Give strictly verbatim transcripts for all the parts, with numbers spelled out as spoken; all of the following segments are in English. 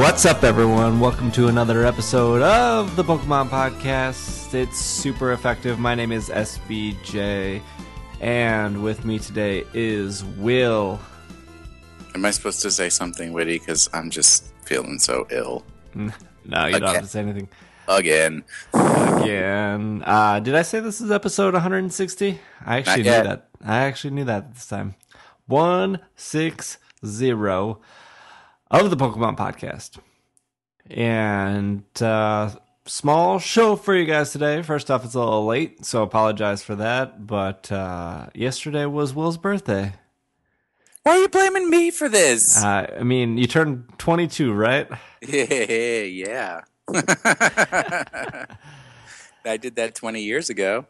What's up, everyone? Welcome to another episode of the Pokemon Podcast. It's super effective. My name is S B J, and with me today is Will. Am I supposed to say something witty? Because I'm just feeling so ill. No, you don't have to say anything. Again. Again. Uh, did I say this is episode one sixty? I actually Not knew yet. that. I actually knew that this time. one sixty of the Pokemon Podcast. And uh, small show for you guys today. First off, it's a little late, so apologize for that. But uh, yesterday was Will's birthday. Why are you blaming me for this? Uh, I mean, you turned twenty-two, right? Yeah. I did that twenty years ago.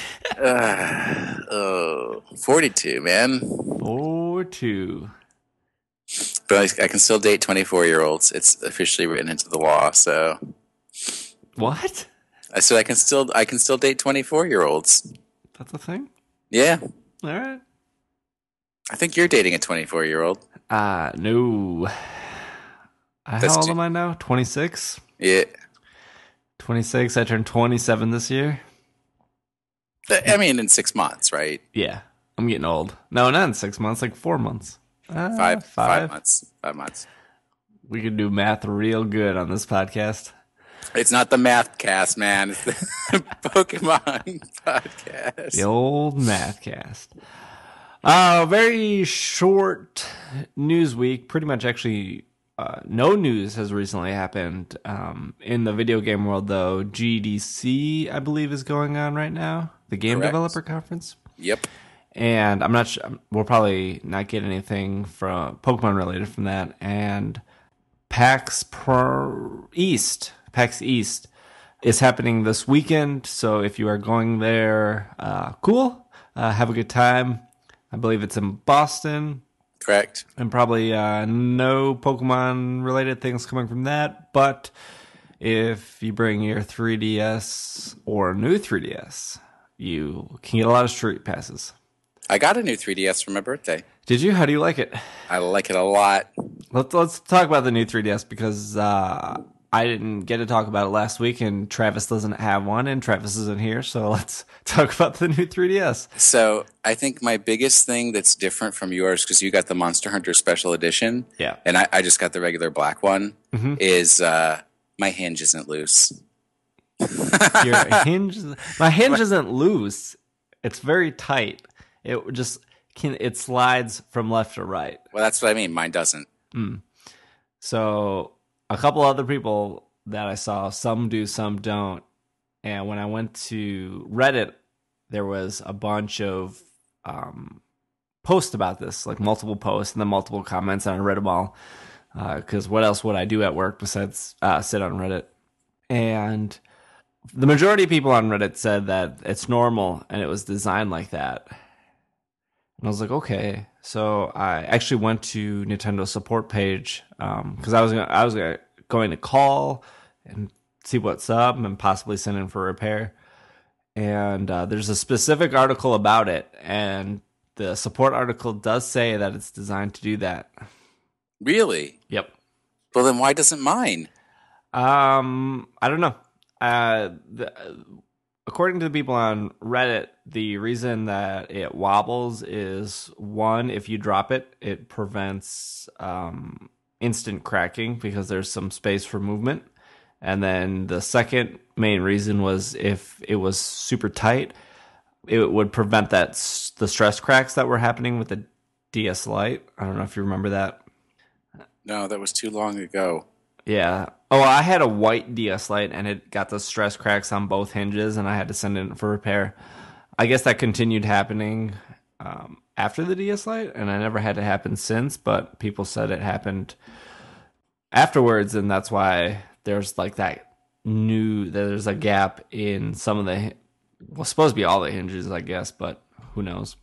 uh, oh, forty-two, man. forty-two. But I, I can still date twenty-four-year-olds. It's officially written into the law, so... What? I said I can still I can still date twenty-four-year-olds. That's a thing? Yeah. All right. I think you're dating a twenty-four-year-old. Uh, no. Uh, That's how old too- am I now? twenty-six? Yeah. twenty-six. I turned twenty-seven this year. I mean, in six months, right? Yeah. I'm getting old. No, not in six months, like four months. Uh, Five, five months. Five months. We could do math real good on this podcast. It's not the math cast, man. It's the Pokemon podcast. The old math cast. Uh, very short news week. Pretty much actually uh, no news has recently happened. Um, in the video game world, though, G D C, I believe, is going on right now. The Game Correct. Developer Conference. Yep. And I'm not sure, we'll probably not get anything from Pokemon related from that. And PAX Pro East, PAX East is happening this weekend. So if you are going there, uh, cool. Uh, have a good time. I believe it's in Boston. Correct. And probably uh, no Pokemon related things coming from that. But if you bring your three D S or new three D S, you can get a lot of street passes. I got a new three D S for my birthday. Did you? How do you like it? I like it a lot. Let's let's talk about the new three D S because uh, I didn't get to talk about it last week, and Travis doesn't have one, and Travis isn't here. So let's talk about the new three D S. So I think my biggest thing that's different from yours, because you got the Monster Hunter Special Edition, Yeah. and I, I just got the regular black one, Mhm. is uh, my hinge isn't loose. Your hinge, my hinge isn't loose. It's very tight. It just can. It slides from left to right. Well, that's what I mean. Mine doesn't. So a couple other people that I saw, some do, some don't. And when I went to Reddit, there was a bunch of um, posts about this, like multiple posts and then multiple comments, and I read them all. Because what else would I do at work besides uh, sit on Reddit? And the majority of people on Reddit said that it's normal and it was designed like that. And I was like, okay. So I actually went to Nintendo support page because I was gonna, I was gonna, going to call and see what's up and possibly send in for repair. And uh, there's a specific article about it, and the support article does say that it's designed to do that. Really? Yep. Well, then why doesn't mine? Um, I don't know. Uh, the, according to the people on Reddit, the reason that it wobbles is one, if you drop it, it prevents um, instant cracking because there's some space for movement. And then the second main reason was if it was super tight, it would prevent that s- the stress cracks that were happening with the D S Lite. I don't know if you remember that. No, that was too long ago. Yeah. Oh, I had a white D S Lite, and it got the stress cracks on both hinges, and I had to send it in for repair. I guess that continued happening um, after the D S Lite, and I never had it happen since, but people said it happened afterwards, and that's why there's like that new, there's a gap in some of the, well, supposed to be all the hinges, I guess, but who knows.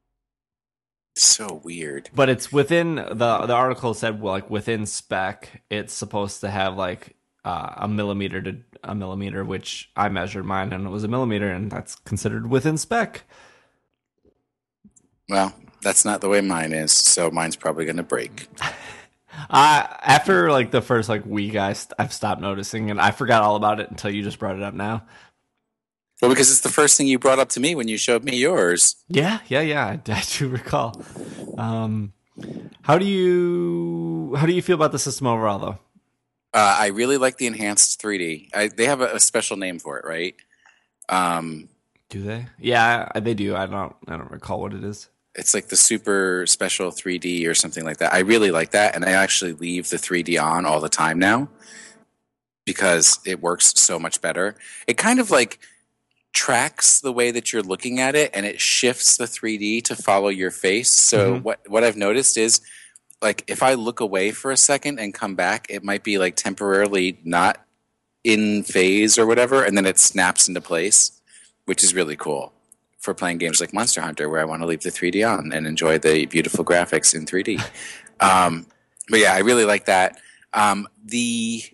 So weird. But it's within the the article said well, like within spec, it's supposed to have like uh, a millimeter to a millimeter, which I measured mine and it was a millimeter, and that's considered within spec. Well, that's not the way mine is, so mine's probably going to break. Uh, after like the first like week, I st- I've stopped noticing, and I forgot all about it until you just brought it up now. Well, because it's the first thing you brought up to me when you showed me yours. Yeah, yeah, yeah. I, I do recall. Um, how do you how do you feel about the system overall, though? Uh, I really like the enhanced three D. I, they have a, a special name for it, right? Um, Do they? Yeah, I, they do. I don't. I don't recall what it is. it's like the super special three D or something like that. I really like that, and I actually leave the three D on all the time now because it works so much better. It kind of like tracks the way that you're looking at it, and it shifts the three D to follow your face. So Mhm. what what I've noticed is like if I look away for a second and come back, it might be like temporarily not in phase or whatever, and then it snaps into place, which is really cool for playing games like Monster Hunter, where I want to leave the three D on and enjoy the beautiful graphics in three D. Um, but yeah, I really like that. Um, the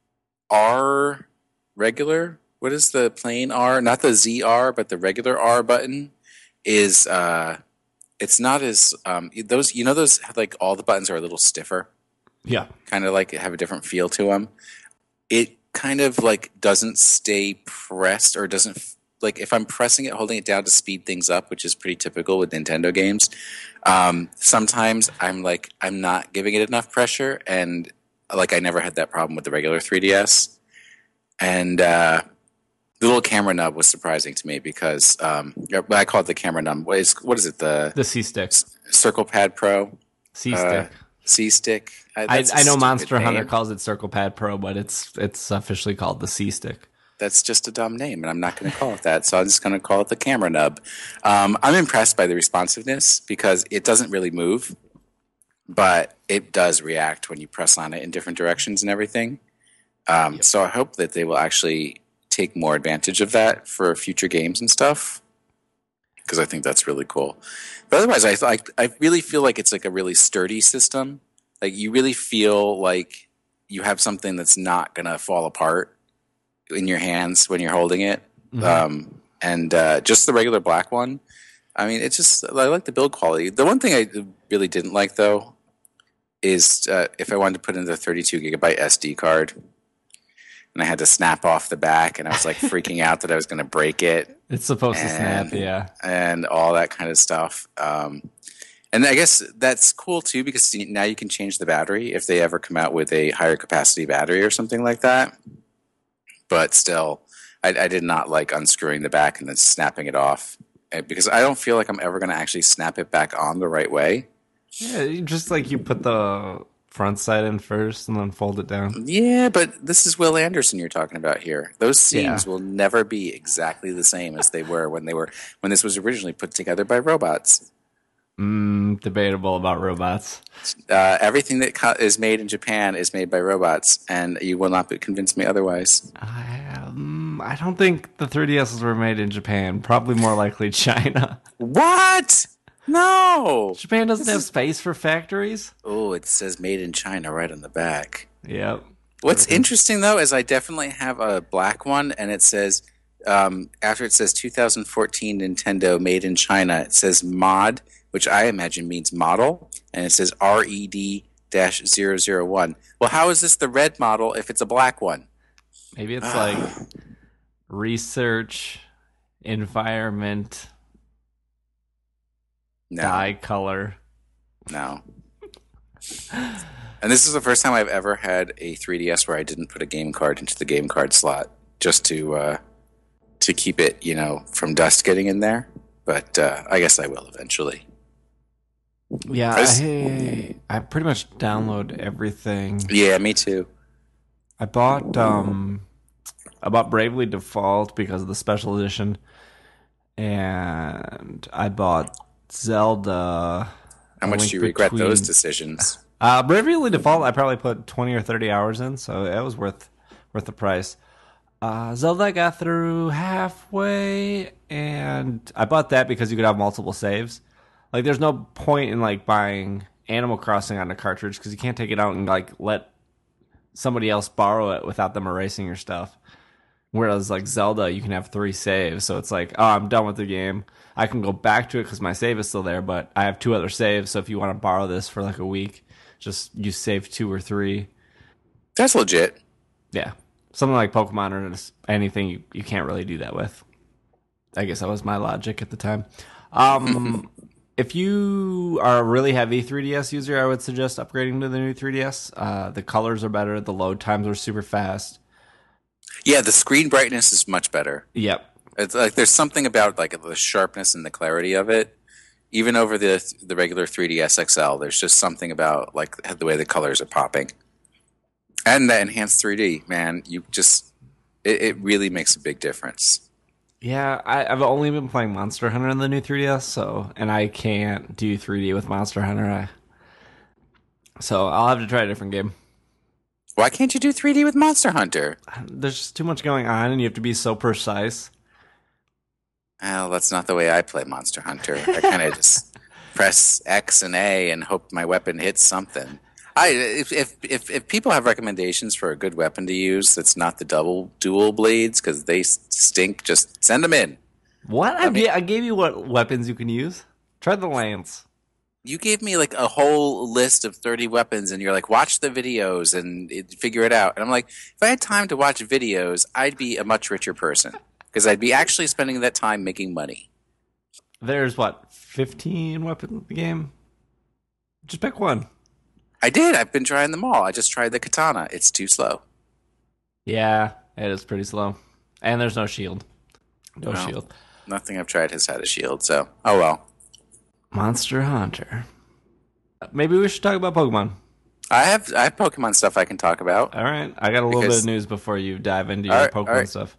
R regular, what is the plain R? Not the Z R, but the regular R button is. Uh, it's not as um, those. You know those like all the buttons are a little stiffer, Yeah. kind of like have a different feel to them. It kind of like doesn't stay pressed or doesn't like if I'm pressing it, holding it down to speed things up, which is pretty typical with Nintendo games. Um, sometimes I'm like I'm not giving it enough pressure, and like I never had that problem with the regular three D S. And uh, the little camera nub was surprising to me because um, I call it the camera nub. What is what is it? The The C stick. Circle Pad Pro, C uh, stick. C stick. I, I know Monster Hunter calls it Circle Pad Pro, but it's it's officially called the C stick. That's just a dumb name, and I'm not going to call it that. So I'm just going to call it the camera nub. Um, I'm impressed by the responsiveness because it doesn't really move, but it does react when you press on it in different directions and everything. Um, yep. So I hope that they will actually take more advantage of that for future games and stuff, because I think that's really cool. But otherwise, I, I I really feel like it's like a really sturdy system. Like you really feel like you have something that's not going to fall apart in your hands when you're holding it. Mm-hmm. Um, and uh, just the regular black one. I mean, it's just, I like the build quality. The one thing I really didn't like, though, is uh, if I wanted to put in the thirty-two gigabyte S D card, and I had to snap off the back, and I was like freaking out that I was going to break it. It's supposed and, to snap, yeah. And all that kind of stuff. Um, and I guess that's cool, too, because now you can change the battery if they ever come out with a higher capacity battery or something like that. But still, I, I did not like unscrewing the back and then snapping it off, because I don't feel like I'm ever going to actually snap it back on the right way. Yeah, just like you put the front side in first and then fold it down. Yeah, but this is Will Anderson you're talking about here. Those seams yeah. will never be exactly the same as they were when they were when this was originally put together by robots. Mm, debatable about robots. Uh, everything that co- is made in Japan is made by robots, and you will not convince me otherwise. Um, I don't think the three D Ss were made in Japan. Probably more likely China. What? No! Japan doesn't have space for factories. Oh, it says made in China right on the back. Yep. What's interesting, though, is I definitely have a black one, and it says, um, after it says two thousand fourteen Nintendo made in China, it says mod, which I imagine means model, and it says R E D zero zero one. Well, how is this the red model if it's a black one? Maybe it's like research, environment, no. dye color. No. And this is the first time I've ever had a three D S where I didn't put a game card into the game card slot just to uh, to keep it, you know, from dust getting in there. But uh, I guess I will eventually. Yeah, I, I pretty much download everything. Yeah, me too. I bought um, I bought Bravely Default because of the special edition, and I bought Zelda. How much do you regret between... those decisions? Uh, Bravely Default, I probably put twenty or thirty hours in, so it was worth worth the price. Uh, Zelda I got through halfway, and I bought that because you could have multiple saves. Like, there's no point in like buying Animal Crossing on a cartridge because you can't take it out and like let somebody else borrow it without them erasing your stuff. Whereas like Zelda, you can have three saves, so it's like, oh, I'm done with the game. I can go back to it because my save is still there, but I have two other saves. So if you want to borrow this for like a week, Just you save two or three. That's legit. Yeah. Something like Pokemon or just anything you, you can't really do that with. I guess that was my logic at the time. Um, if you are a really heavy three D S user, I would suggest upgrading to the new three D S. Uh, the colors are better. The load times are super fast. Yeah, the screen brightness is much better. Yep. It's like there's something about like the sharpness and the clarity of it. Even over the the regular three D S X L, there's just something about like the way the colors are popping. And the enhanced three D, man, you just it, it really makes a big difference. Yeah, I, I've only been playing Monster Hunter in the new three D S, so and I can't do three D with Monster Hunter. I, so I'll have to try a different game. Why can't you do three D with Monster Hunter? There's just too much going on, and you have to be so precise. Well, that's not the way I play Monster Hunter. I kind of just press X and A and hope my weapon hits something. I if, if if if people have recommendations for a good weapon to use that's not the double dual blades because they stink, just send them in. What? I, I, mean, I gave you what weapons you can use. Try the lance. You gave me like a whole list of thirty weapons, and you're like, watch the videos and it, figure it out. And I'm like, if I had time to watch videos, I'd be a much richer person because I'd be actually spending that time making money. There's what, fifteen weapons in the game? Just pick one. I did. I've been trying them all. I just tried the katana. It's too slow. Yeah, it is pretty slow. And there's no shield. No well, shield. Nothing I've tried has had a shield, so oh well. Monster Hunter. Maybe we should talk about Pokemon. I have I have Pokemon stuff I can talk about. All right. I got a little because... bit of news before you dive into your right, Pokemon right. stuff.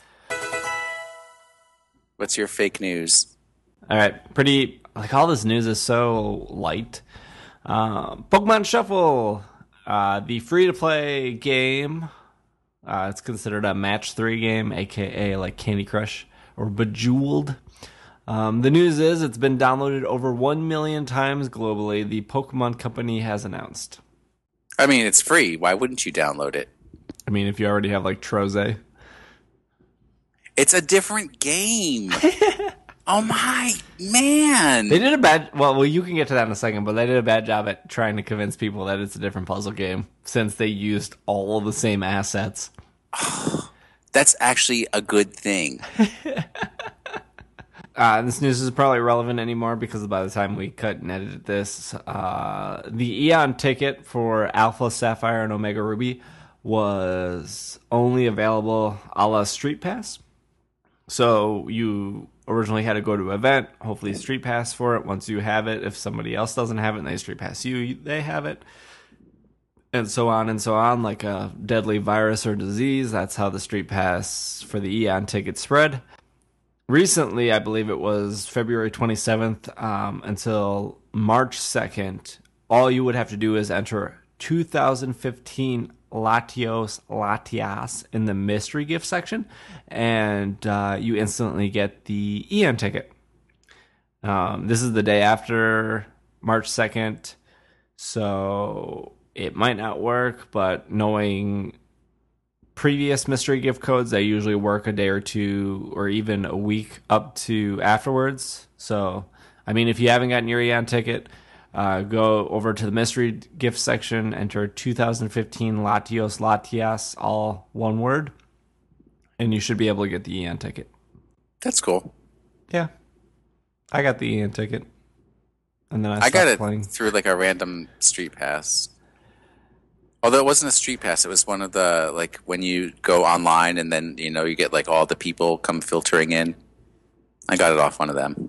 What's your fake news? All right. Pretty, like all this news is so light. Uh, Pokemon Shuffle, uh, the free-to-play game. Uh, it's considered a match three game, a k a like Candy Crush or Bejeweled. Um, the news is it's been downloaded over one million times globally, the Pokemon Company has announced. I mean, it's free. Why wouldn't you download it? I mean, if you already have, like, Troze. It's a different game. Oh, my man. They did a bad... Well, well, you can get to that in a second, but they did a bad job at trying to convince people that it's a different puzzle game since they used all the same assets. Oh, that's actually a good thing. Uh, this news is probably irrelevant anymore because by the time we cut and edited this, uh, the Eon ticket for Alpha Sapphire and Omega Ruby was only available a la Street Pass. So you originally had to go to an event, hopefully Street Pass for it. Once you have it, if somebody else doesn't have it and they Street Pass you, they have it. And so on and so on, like a deadly virus or disease. That's how the Street Pass for the Eon ticket spread. Recently, I believe it was February twenty-seventh um, until March second, all you would have to do is enter two thousand fifteen Latios Latias in the mystery gift section, and uh, you instantly get the Eon ticket. Um, this is the day after March second, so it might not work, but knowing previous mystery gift codes, they usually work a day or two or even a week up to afterwards. So, I mean, if you haven't gotten your Eon ticket, uh, go over to the mystery gift section, enter two thousand fifteen Latios Latias, all one word, and you should be able to get the Eon ticket. That's cool. Yeah. I got the Eon ticket. And then I, I got it playing. through like a random Street Pass. Although it wasn't a Street Pass, it was one of the, like, when you go online and then, you know, you get, like, all the people come filtering in. I got it off one of them.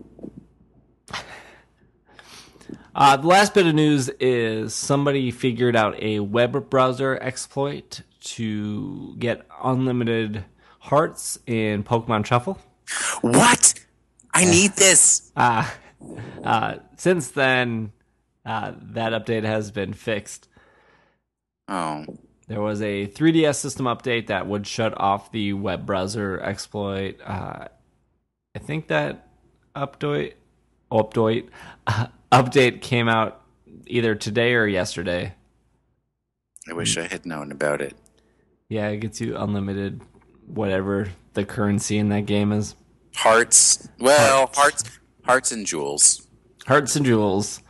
Uh, the last bit of news is somebody figured out a web browser exploit to get unlimited hearts in Pokemon Shuffle. What? I need this! Uh, uh, since then, uh, that update has been fixed. Oh. There was a three D S system update that would shut off the web browser exploit. Uh, I think that update, update, uh, update came out either today or yesterday. I wish I had known about it. Yeah, it gets you unlimited whatever the currency in that game is. Hearts. Well, hearts, hearts, hearts and jewels. Hearts and jewels.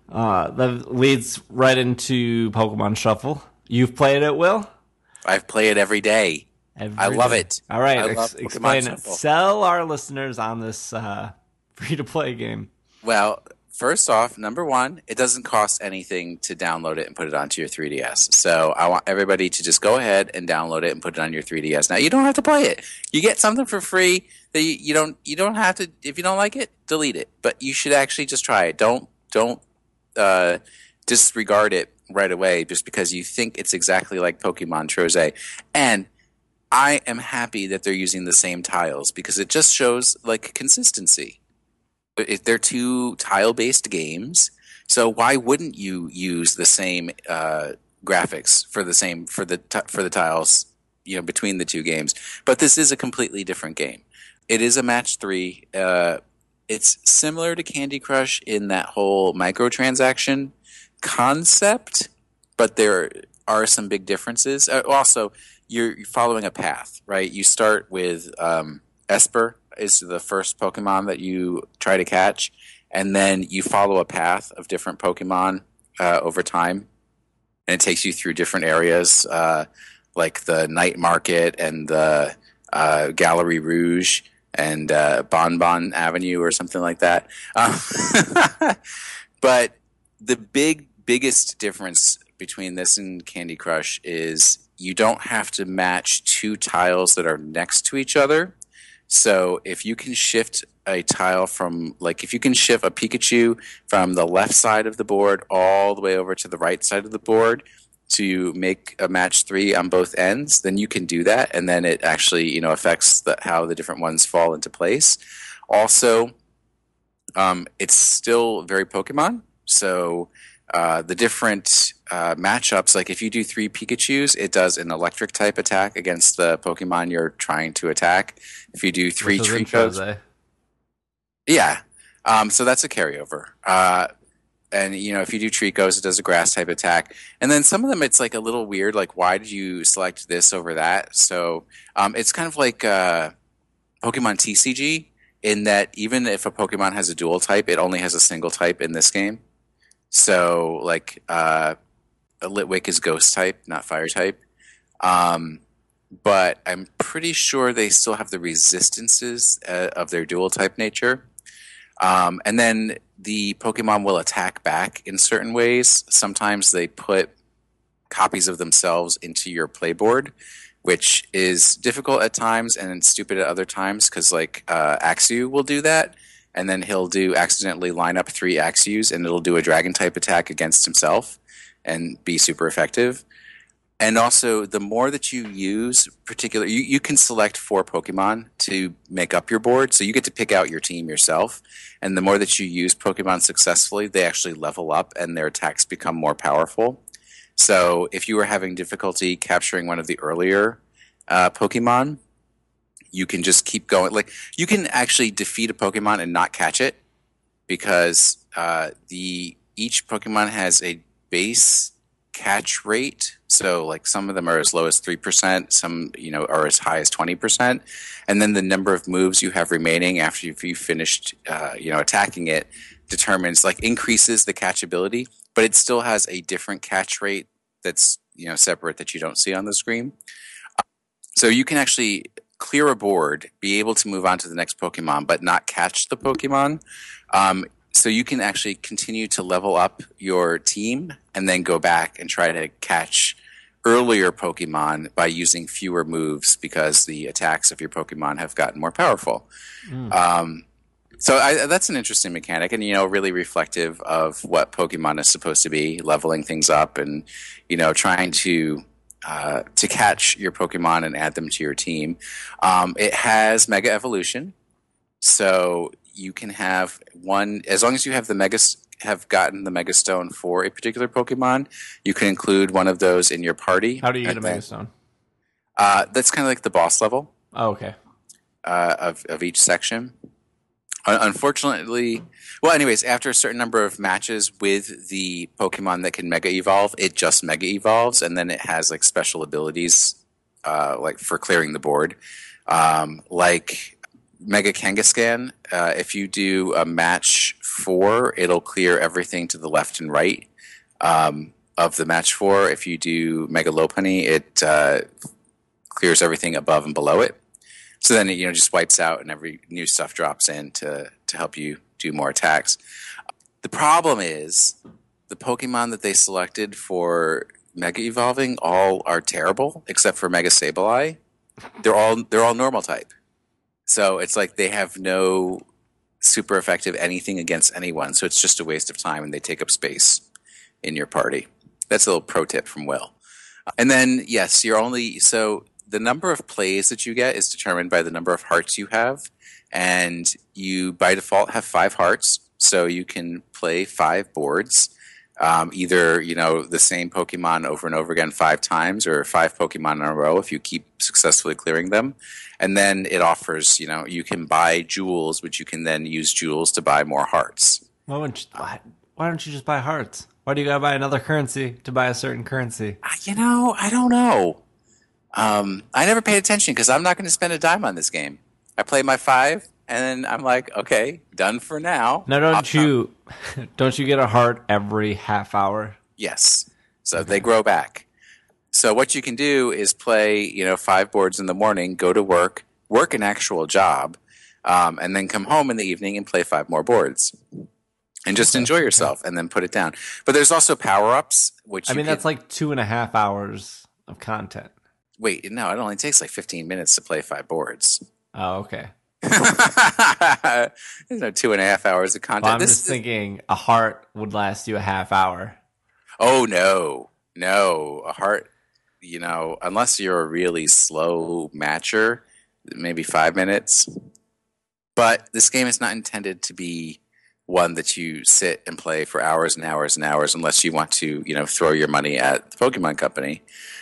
Uh, that leads right into Pokemon Shuffle. You've played it, Will? I play it every day. Every I love day. it. All right, I ex- love Pokemon explain it. Shuffle. Sell our listeners on this uh, free-to-play game. Well, first off, number one, it doesn't cost anything to download it and put it onto your three D S. So I want everybody to just go ahead and download it and put it on your three D S. Now, you don't have to play it. You get something for free that you, you don't you don't have to. If you don't like it, delete it. But you should actually just try it. Don't don't uh, disregard it right away just because you think it's exactly like Pokemon Trozei. And I am happy that they're using the same tiles because it just shows like consistency. If they're two tile-based games, so why wouldn't you use the same uh, graphics for the same for the t- for the tiles, you know, between the two games? But this is a completely different game. It is a match three. Uh, it's similar to Candy Crush in that whole microtransaction concept, but there are some big differences. Uh, also, you're following a path, right? You start with um, Esper is the first Pokemon that you try to catch, and then you follow a path of different Pokemon uh, over time, and it takes you through different areas, uh, like the Night Market and the uh, Gallery Rouge and uh, Bonbon Avenue or something like that. Um, but the big, biggest difference between this and Candy Crush is you don't have to match two tiles that are next to each other. So if you can shift a tile from, like, if you can shift a Pikachu from the left side of the board all the way over to the right side of the board to make a match three on both ends, then you can do that, and then it actually, you know, affects the, how the different ones fall into place. Also, um, it's still very Pokemon, so uh, the different uh, matchups, like if you do three Pikachus, it does an electric type attack against the Pokemon you're trying to attack. If you do three Tricos, yeah, um, so that's a carryover. Uh, and you know, if you do Tricos, it does a grass type attack. And then some of them, it's like a little weird. Like, why did you select this over that? So um, it's kind of like uh, Pokemon T C G in that even if a Pokemon has a dual type, it only has a single type in this game. So like uh, Litwick is Ghost type, not Fire type. Um, but I'm pretty sure they still have the resistances uh, of their dual type nature. Um, and then the Pokemon will attack back in certain ways. Sometimes they put copies of themselves into your playboard, which is difficult at times and stupid at other times because, like, uh, Axew will do that, and then he'll do accidentally line up three Axews, and it'll do a Dragon-type attack against himself and be super effective. And also, the more that you use particular, you, you can select four Pokemon to make up your board, so you get to pick out your team yourself. And the more that you use Pokemon successfully, they actually level up and their attacks become more powerful. So if you were having difficulty capturing one of the earlier uh, Pokemon, you can just keep going. Like, you can actually defeat a Pokemon and not catch it because uh, the each Pokemon has a base catch rate. So like some of them are as low as three percent, some, you know, are as high as twenty percent. And then the number of moves you have remaining after you've, you've finished, uh, you know, attacking it determines, like, increases the catchability, but it still has a different catch rate that's, you know, separate that you don't see on the screen. So you can actually clear a board, be able to move on to the next Pokemon, but not catch the Pokemon. Um, so you can actually continue to level up your team and then go back and try to catch earlier Pokemon by using fewer moves because the attacks of your Pokemon have gotten more powerful. Mm. Um, so I, that's an interesting mechanic, and, you know, really reflective of what Pokemon is supposed to be, leveling things up and, you know, trying to uh, to catch your Pokemon and add them to your team. Um, it has Mega Evolution, so you can have one, as long as you have the Mega have gotten the Mega Stone for a particular Pokemon, you can include one of those in your party. How do you get a Mega Stone? Uh, that's kind of like the boss level. Oh, okay. Uh, of of each section. Unfortunately, well, anyways, after a certain number of matches with the Pokemon that can Mega Evolve, it just Mega Evolves, and then it has, like, special abilities, uh, like for clearing the board. Um, like Mega Kangaskhan. Uh, if you do a match four, it'll clear everything to the left and right um, of the match four. If you do Mega Lopunny, it uh, clears everything above and below it. So then it you know just wipes out, and every new stuff drops in to to help you do more attacks. The problem is the Pokemon that they selected for Mega Evolving all are terrible, except for Mega Sableye. They're all they're all normal type. So it's like they have no super effective anything against anyone. So it's just a waste of time, and they take up space in your party. That's a little pro tip from Will. And then, yes, you're only... So the number of plays that you get is determined by the number of hearts you have. And you, by default, have five hearts. So you can play five boards. Um, either, you know, the same Pokemon over and over again five times, or five Pokemon in a row if you keep successfully clearing them. And then it offers, you know, you can buy jewels, which you can then use jewels to buy more hearts. Why, wouldn't you, why, why don't you just buy hearts? Why do you gotta buy another currency to buy a certain currency? Uh, you know, I don't know. Um, I never paid attention because I'm not going to spend a dime on this game. I play my five, and then I'm like, okay, done for now. Now, don't I'll you don't you get a heart every half hour? Yes. So okay. They grow back. So what you can do is play, you know, five boards in the morning, go to work, work an actual job, um, and then come home in the evening and play five more boards. And just okay. enjoy yourself, okay. and then put it down. But there's also power-ups, which I you mean, can... that's like two and a half hours of content. Wait, no, it only takes like fifteen minutes to play five boards. Oh, okay. There's no two and a half hours of content. Well, I'm this, just thinking a heart would last you a half hour. Oh, no. No. A heart, you know, unless you're a really slow matcher, maybe five minutes. But this game is not intended to be one that you sit and play for hours and hours and hours unless you want to, you know, throw your money at the Pokemon Company.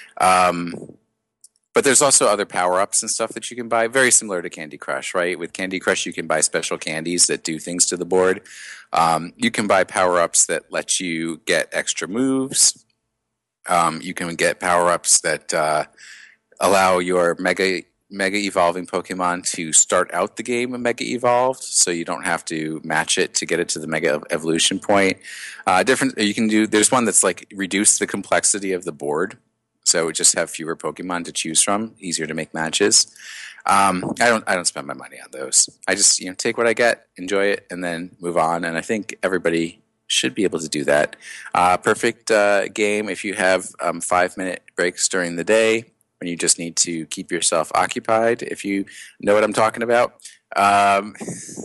Um, but there's also other power-ups and stuff that you can buy, very similar to Candy Crush, right? With Candy Crush, you can buy special candies that do things to the board. Um, you can buy power-ups that let you get extra moves. Um, you can get power-ups that uh, allow your Mega Mega Evolving Pokemon to start out the game Mega Evolved, so you don't have to match it to get it to the Mega Evolution point. Uh, different, you can do. There's one that's like reduce the complexity of the board. So just have fewer Pokemon to choose from, easier to make matches. Um, I don't I don't spend my money on those. I just you know take what I get, enjoy it, and then move on. And I think everybody should be able to do that. Uh, perfect uh, game if you have um, five minute breaks during the day when you just need to keep yourself occupied. If you know what I'm talking about, um,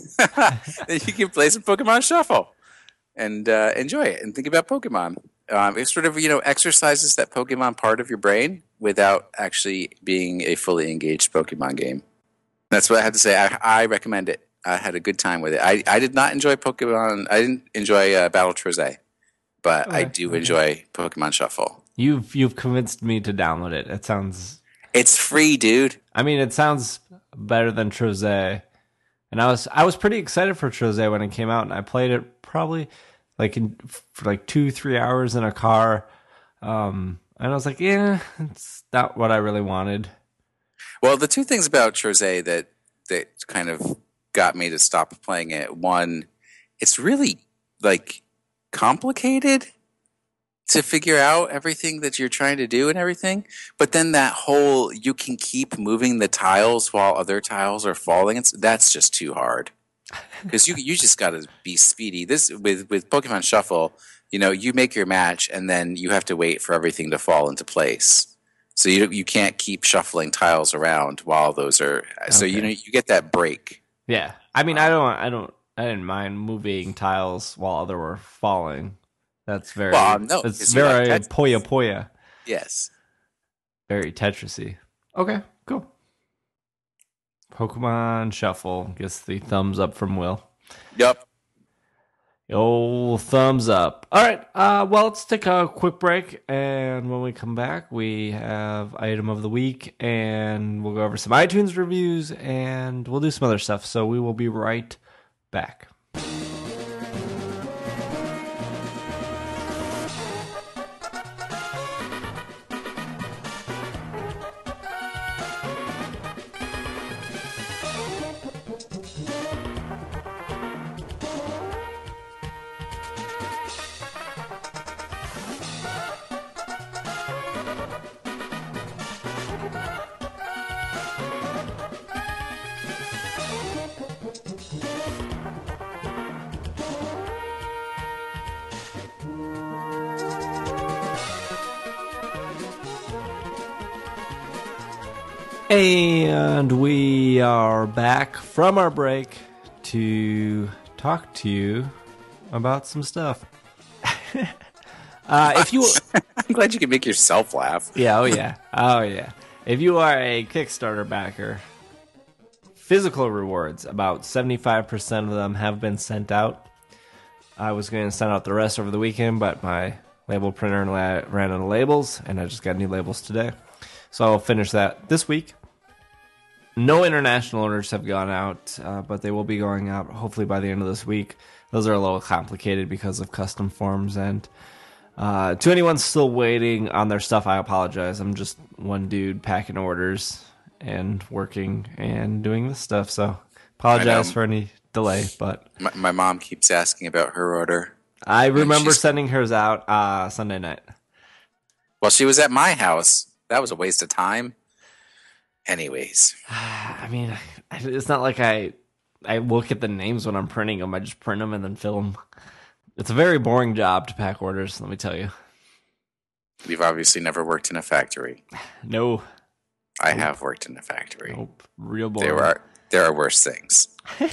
then you can play some Pokemon Shuffle and uh, enjoy it and think about Pokemon. Um, it sort of, you know, exercises that Pokemon part of your brain without actually being a fully engaged Pokemon game. That's what I have to say. I, I recommend it. I had a good time with it. I, I did not enjoy Pokemon. I didn't enjoy uh, Battle Trozei, but okay. I do okay. enjoy Pokemon Shuffle. You've you've convinced me to download it. It sounds... It's free, dude. I mean, it sounds better than Trozei. And I was I was pretty excited for Trozei when it came out, and I played it probably... like in for like two, three hours in a car. Um, and I was like, yeah, it's not what I really wanted. Well, the two things about Trozei that, that kind of got me to stop playing it. One, it's really like complicated to figure out everything that you're trying to do and everything. But then that whole, you can keep moving the tiles while other tiles are falling. It's, that's just too hard. Because you you just got to be speedy. This with with Pokemon Shuffle, you know, you make your match and then you have to wait for everything to fall into place. So you you can't keep shuffling tiles around while those are. Okay. So you know you get that break. Yeah, I mean, I don't, I don't, I didn't mind moving tiles while other were falling. That's very, well, no, it's very like Poya Poya. Yes, very Tetrisy. Okay, cool. Pokemon Shuffle gets the thumbs up from Will. Yep. Oh, thumbs up. All right. Uh, well, let's take a quick break. And when we come back, we have item of the week. And we'll go over some iTunes reviews. And we'll do some other stuff. So we will be right back. And we are back from our break to talk to you about some stuff. uh, if you, I'm glad you can make yourself laugh. yeah, oh yeah, oh yeah. If you are a Kickstarter backer, physical rewards, about seventy-five percent of them have been sent out. I was going to send out the rest over the weekend, but my label printer ran out of labels, and I just got new labels today. So I'll finish that this week. No international orders have gone out, uh, but they will be going out hopefully by the end of this week. Those are a little complicated because of custom forms. And uh, to anyone still waiting on their stuff, I apologize. I'm just one dude packing orders and working and doing this stuff. So apologize for any delay. But my, my mom keeps asking about her order. I remember sending hers out uh, Sunday night. Well, she was at my house. That was a waste of time. Anyways, I mean, it's not like I I look at the names when I'm printing them. I just print them and then fill them. It's a very boring job to pack orders, let me tell you. You've obviously never worked in a factory. No. I nope. have worked in a factory. Nope. Real boring. There are, there are worse things.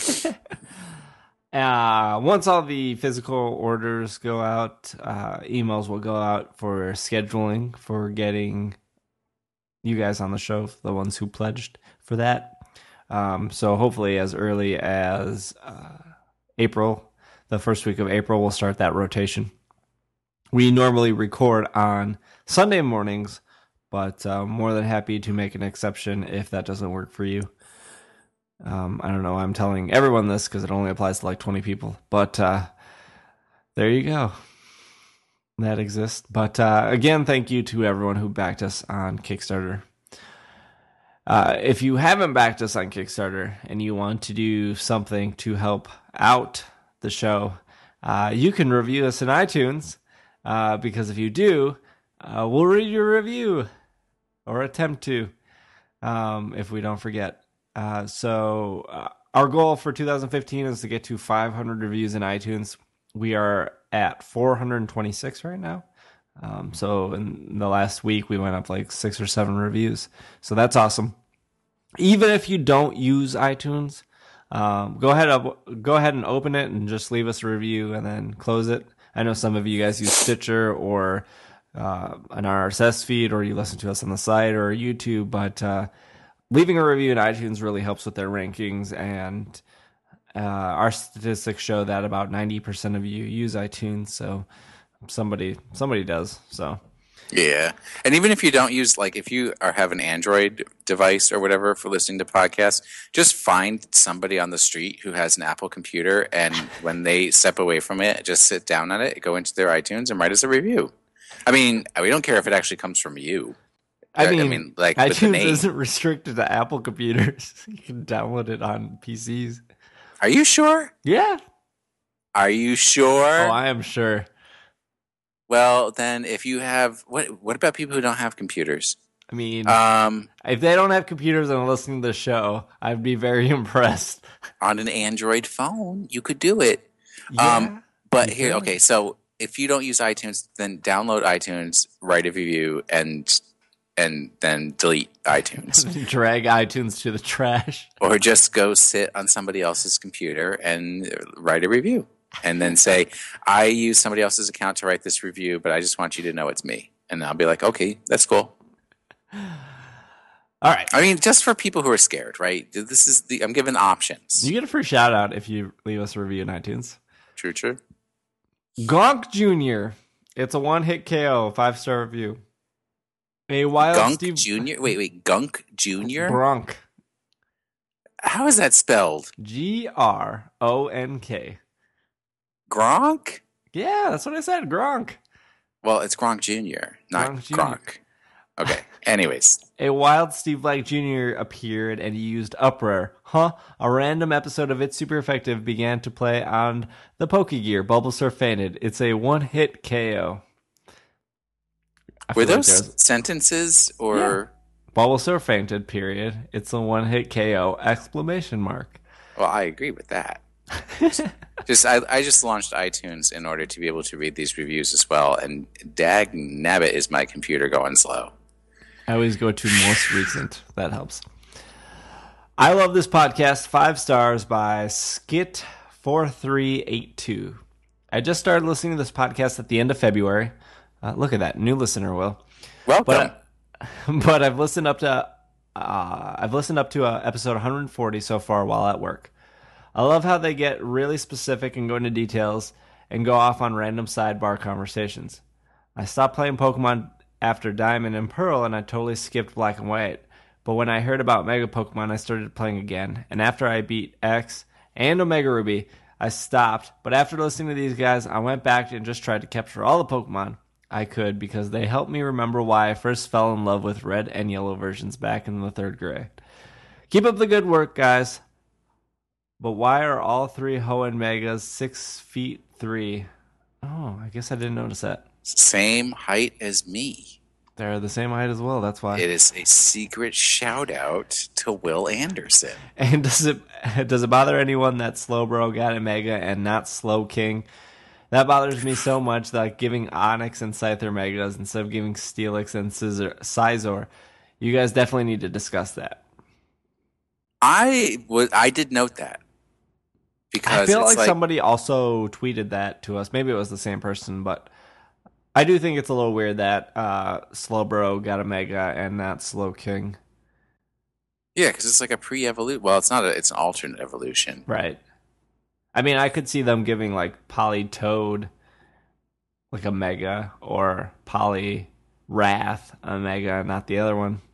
uh, once all the physical orders go out, uh, emails will go out for scheduling, for getting you guys on the show, the ones who pledged for that. Um, so hopefully as early as uh, April, the first week of April, we'll start that rotation. We normally record on Sunday mornings, but uh, more than happy to make an exception if that doesn't work for you. Um, I don't know. I'm telling everyone this because it only applies to like twenty people, but uh, there you go. That exists. But uh, again, thank you to everyone who backed us on Kickstarter. Uh, if you haven't backed us on Kickstarter and you want to do something to help out the show, uh, you can review us in iTunes, uh, because if you do, uh, we'll read your review, or attempt to, um, if we don't forget. Uh, so uh, our goal for two thousand fifteen is to get to five hundred reviews in iTunes. We are at four hundred twenty-six right now. Um, so in the last week, we went up like six or seven reviews. So that's awesome. Even if you don't use iTunes, um, go ahead up, go ahead and open it and just leave us a review and then close it. I know some of you guys use Stitcher or uh, an R S S feed, or you listen to us on the site or YouTube, but uh, leaving a review in iTunes really helps with their rankings, and Uh, our statistics show that about ninety percent of you use iTunes, so somebody somebody does. So yeah, and even if you don't use, like, if you are have an Android device or whatever for listening to podcasts, just find somebody on the street who has an Apple computer, and when they step away from it, just sit down on it, go into their iTunes, and write us a review. I mean, we don't care if it actually comes from you. I mean, I mean like iTunes isn't restricted to Apple computers. You can download it on P Cs. Are you sure? Yeah. Are you sure? Oh, I am sure. Well, then, if you have, what what about people who don't have computers? I mean, um, if they don't have computers and are listening to the show, I'd be very impressed. On an Android phone, you could do it. Yeah, um, but here, okay, so if you don't use iTunes, then download iTunes, write a review, and and then delete iTunes. Drag iTunes to the trash. Or just go sit on somebody else's computer and write a review. And then say, I use somebody else's account to write this review, but I just want you to know it's me. And I'll be like, okay, that's cool. All right. I mean, just for people who are scared, right? This is the I'm giving options. You get a free shout out if you leave us a review in iTunes. True, true. Gonk Junior It's a one-hit K O, five-star review. A wild Gunk Steve Junior Wait, wait, Gunk Junior Gronk. How is that spelled? G R O N K. Gronk? Yeah, that's what I said. Gronk. Well, it's Gronk Junior, not Gronk Junior Gronk. Okay. Anyways. A wild Steve Black Junior appeared and he used Uprare. Huh? A random episode of It's Super Effective began to play on the Pokegear. Bulbasaur fainted. It's a one-hit K O. Were those like sentences or? Yeah. Bulbasaur fainted, period. It's a one-hit K O, exclamation mark. Well, I agree with that. just I, I just launched iTunes in order to be able to read these reviews as well, and dag nabbit is my computer going slow. I always go to most recent. That helps. I love this podcast. Five stars by Skit four three eight two. I just started listening to this podcast at the end of February. Uh, look at that, new listener, Will. Welcome. But, but I've listened up to uh, I've listened up to uh, episode one hundred forty so far while at work. I love how they get really specific and go into details and go off on random sidebar conversations. I stopped playing Pokemon after Diamond and Pearl, and I totally skipped Black and White. But when I heard about Mega Pokemon, I started playing again. And after I beat X and Omega Ruby, I stopped. But after listening to these guys, I went back and just tried to capture all the Pokemon I could because they helped me remember why I first fell in love with red and yellow versions back in the third grade. Keep up the good work, guys. But why are all three Hoenn Megas six feet three? Oh, I guess I didn't notice that. Same height as me. They're the same height as well. That's why. It is a secret shout out to Will Anderson. And does it does it bother anyone that Slowbro got a Mega and not Slow King? That bothers me so much that giving Onyx and Scyther Megas instead of giving Steelix and Scizor, Scizor, you guys definitely need to discuss that. I was I did note that because I feel it's like, like somebody also tweeted that to us. Maybe it was the same person, but I do think it's a little weird that uh, Slowbro got a Mega and not Slow King. Yeah, because it's like a pre-evolution. Well, it's not a. It's an alternate evolution, right? I mean, I could see them giving like Politoed like a Mega or Poly Wrath a Mega, not the other one.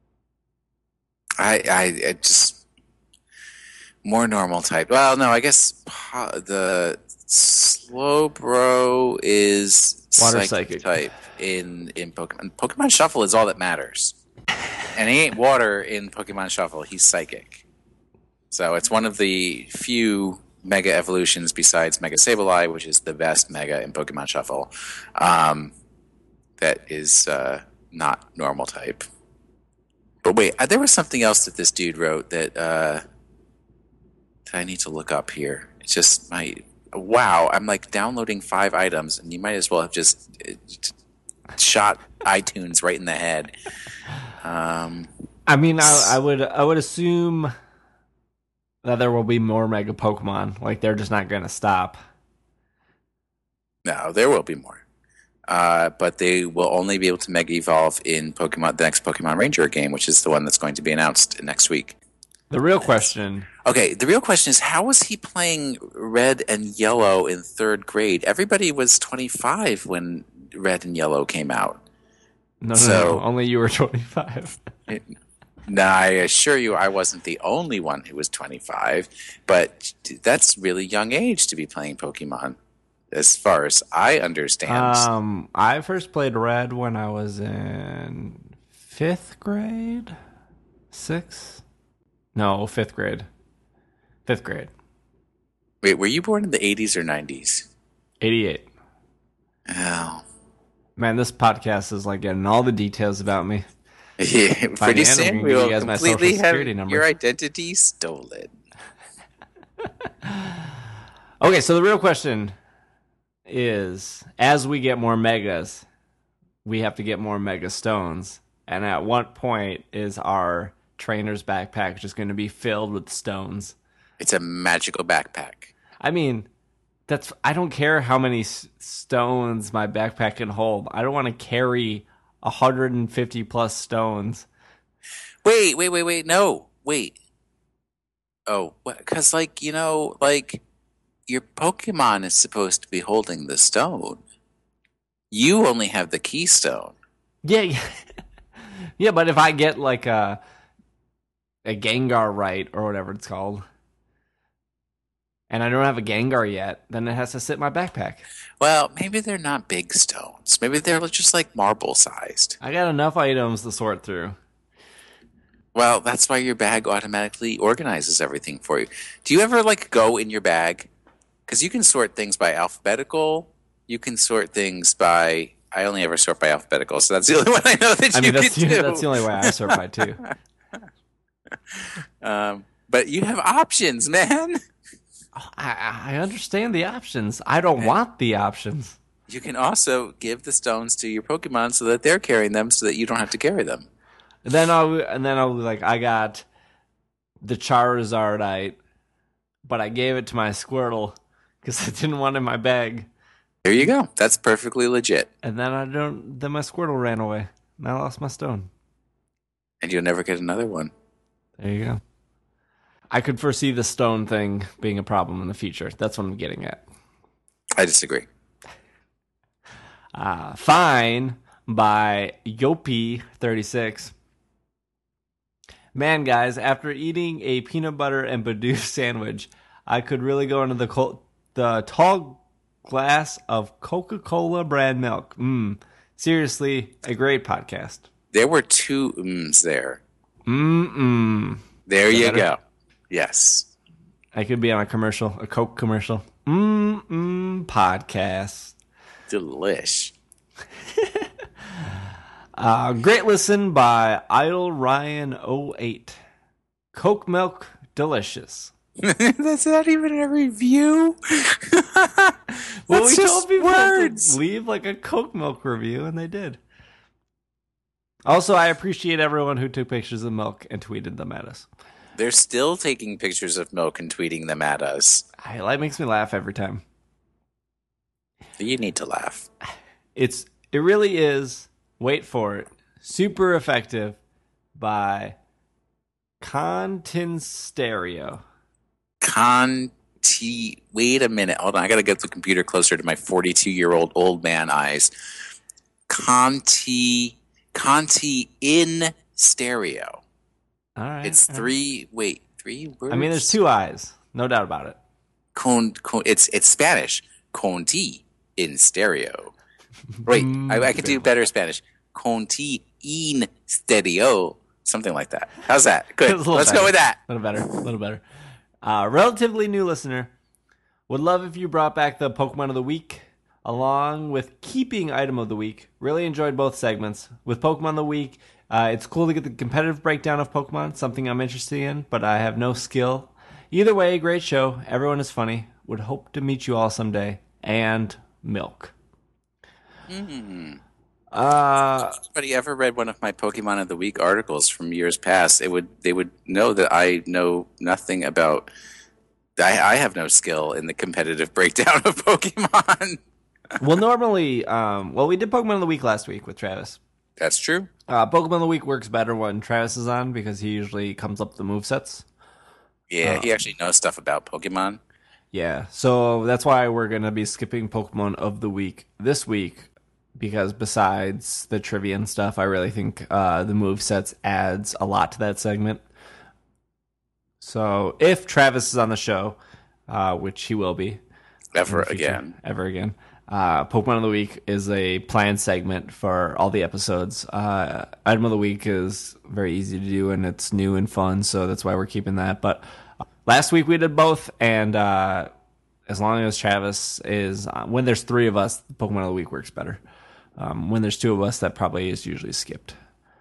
I, I, I just more normal type. Well, no, I guess po- the Slowbro is Water psychic, psychic type in in Pokemon. Pokemon Shuffle is all that matters, and he ain't water in Pokemon Shuffle. He's psychic, so it's one of the few Mega evolutions besides Mega Sableye, which is the best Mega in Pokemon Shuffle. Um, that is uh, not normal type. But wait, there was something else that this dude wrote that, uh, that I need to look up here. It's just my wow. I'm like downloading five items, and you might as well have just uh, shot iTunes right in the head. Um, I mean, I, I would I would assume that there will be more Mega Pokemon. Like they're just not going to stop. No, there will be more. Uh, but they will only be able to Mega Evolve in Pokemon, the next Pokemon Ranger game, which is the one that's going to be announced next week. The real question... Okay, the real question is, how was he playing Red and Yellow in third grade? Everybody was twenty-five when Red and Yellow came out. No, no, so, no. Only you were twenty-five. Now, I assure you I wasn't the only one who was twenty-five, but that's really young age to be playing Pokemon. As far as I understand. Um, I first played Red when I was in fifth grade? Sixth? No, fifth grade. Fifth grade. Wait, were you born in the eighties or nineties? eighty-eight. Oh. Man, this podcast is like getting all the details about me. Yeah, pretty soon we will completely have number. your identity stolen. Okay, so the real question is, as we get more Megas, we have to get more Mega Stones. And at what point is our trainer's backpack just going to be filled with stones? It's a magical backpack. I mean, that's I don't care how many s- stones my backpack can hold. I don't want to carry one hundred fifty plus stones. Wait, wait, wait, wait. No, wait. Oh, because, like, you know, like, your Pokemon is supposed to be holding the stone. You only have the keystone. Yeah, yeah. Yeah, but if I get, like, a, a Gengar right, or whatever it's called, and I don't have a Gengar yet, then it has to sit in my backpack. Well, maybe they're not big stones. Maybe they're just, like, marble-sized. I got enough items to sort through. Well, that's why your bag automatically organizes everything for you. Do you ever, like, go in your bag? Because you can sort things by alphabetical. You can sort things by... I only ever sort by alphabetical, so that's the only one I know that I you mean, that's can the, do. That's the only way I sort by, too. um, but you have options, man. Oh, I, I understand the options. I don't and want the options. You can also give the stones to your Pokemon so that they're carrying them so that you don't have to carry them. And then I'll and then I'll be like, I got the Charizardite, but I gave it to my Squirtle because I didn't want it in my bag. There you go. That's perfectly legit. And then I don't. Then my Squirtle ran away, and I lost my stone. And you'll never get another one. There you go. I could foresee the stone thing being a problem in the future. That's what I'm getting at. I disagree. Uh, Fine by Yopi thirty-six. Man, guys, after eating a peanut butter and Badoo sandwich, I could really go into the col- the tall glass of Coca-Cola brand milk. Mmm. Seriously, a great podcast. There were two ums there. Mm-mm. There you Better? go. Yes. I could be on a commercial, a Coke commercial. Mm-mm podcast. Delish. Uh, great listen by Idle Ryan oh eight. Coke milk, delicious. That's not even a review. Well, That's we just told people words. to leave like a Coke milk review, and they did. Also, I appreciate everyone who took pictures of milk and tweeted them at us. They're still taking pictures of milk and tweeting them at us. I, that makes me laugh every time. You need to laugh. It's it really is. Wait for it. Super effective by Contin Stereo. Conti. Wait a minute. Hold on. I got to get the computer closer to my forty-two-year-old old man eyes. Conti. Conti in stereo. All right. It's all right. three. Wait, three words. I mean, there's two eyes, no doubt about it. Con, con, it's it's Spanish. Conti in stereo. Wait, I, I could do better Spanish. Conti in stereo. Something like that. How's that? Good. It's a little Let's better. go with that. A little better. A little better. Uh, relatively new listener. Would love if you brought back the Pokemon of the Week along with keeping item of the week. Really enjoyed both segments. With Pokemon of the Week, uh, it's cool to get the competitive breakdown of Pokemon, something I'm interested in, but I have no skill. Either way, great show. Everyone is funny. Would hope to meet you all someday. And milk. Mm. Uh, If anybody ever read one of my Pokemon of the Week articles from years past, it would they would know that I know nothing about. I, I have no skill in the competitive breakdown of Pokemon. well, normally, um, well, we did Pokemon of the Week last week with Travis. That's true. Uh, Pokemon of the Week works better when Travis is on because he usually comes up with the movesets. Yeah, Uh, he actually knows stuff about Pokemon. Yeah, so that's why we're going to be skipping Pokemon of the Week this week because besides the trivia and stuff, I really think uh, the movesets adds a lot to that segment. So if Travis is on the show, uh, which he will be. Ever in the future, again. Ever again. Uh, Pokemon of the Week is a planned segment for all the episodes. Uh, Item of the Week is very easy to do, and it's new and fun, so that's why we're keeping that. But uh, last week we did both, and uh, as long as Travis is... Uh, when there's three of us, Pokemon of the Week works better. Um, when there's two of us, that probably is usually skipped.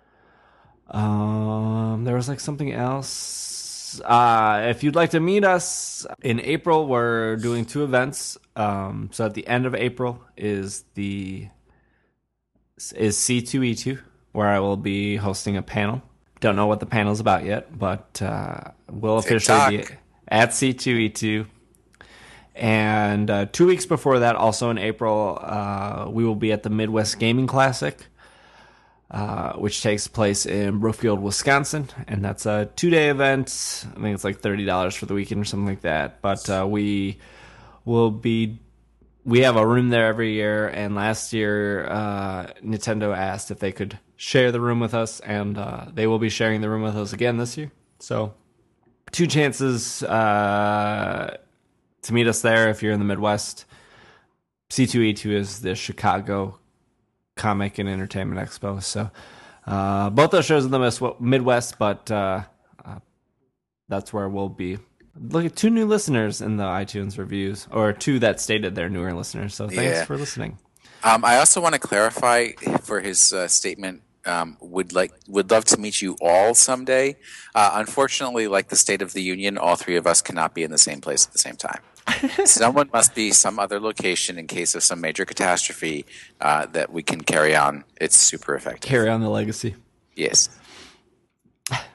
Um, there was like something else. Uh, if you'd like to meet us in April, we're doing two events. Um, so at the end of April is the is C two E two, where I will be hosting a panel. Don't know what the panel's about yet, but uh, we'll officially TikTok. be at C two E two. And uh, two weeks before that, also in April, uh, we will be at the Midwest Gaming Classic, uh, which takes place in Brookfield, Wisconsin. And that's a two-day event. I think it's like thirty dollars for the weekend or something like that. But uh, we will be... We have a room there every year. And last year, uh, Nintendo asked if they could share the room with us. And uh, they will be sharing the room with us again this year. So two chances... Uh, to meet us there if you're in the Midwest. C two E two is the Chicago Comic and Entertainment Expo. So uh, both those shows in the Midwest, but uh, uh, that's where we'll be. Look at two new listeners in the iTunes reviews, or two that stated they're newer listeners. So thanks Yeah. for listening. Um, I also want to clarify for his uh, statement. Um, would like would love to meet you all someday. Uh, unfortunately, like the State of the Union, all three of us cannot be in the same place at the same time. Someone must be some other location in case of some major catastrophe uh, that we can carry on. It's super effective. Carry on the legacy. Yes.